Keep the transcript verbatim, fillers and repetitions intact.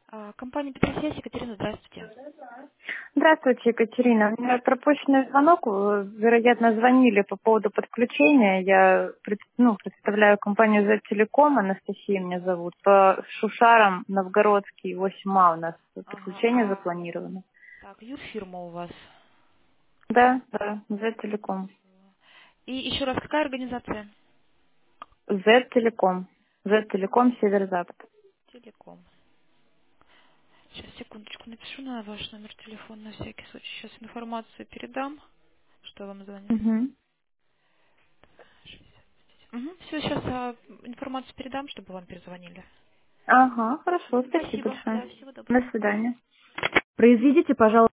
А, Компания Петросвязь, Екатерина, здравствуйте. Здравствуйте, Екатерина. У меня пропущенный звонок. Вы, вероятно, звонили по поводу подключения. Я пред- ну, представляю компанию Z Telecom, Анастасия меня зовут. По Шушарам, Новгородский, восемь А у нас Ага, подключение а, запланировано. так, юрфирма у вас. Да, да, Z Telecom. И еще раз, какая организация? Z Telecom. Z Telecom Северо-Запад. Телеком. Сейчас, секундочку, напишу на ваш номер телефона на всякий случай. Сейчас информацию передам, что вам звонили. Угу. Угу, все, сейчас информацию передам, чтобы вам перезвонили. Ага, хорошо, спасибо Спасибо, большое. да, всего До доброго. свидания. Произведите, пожалуйста,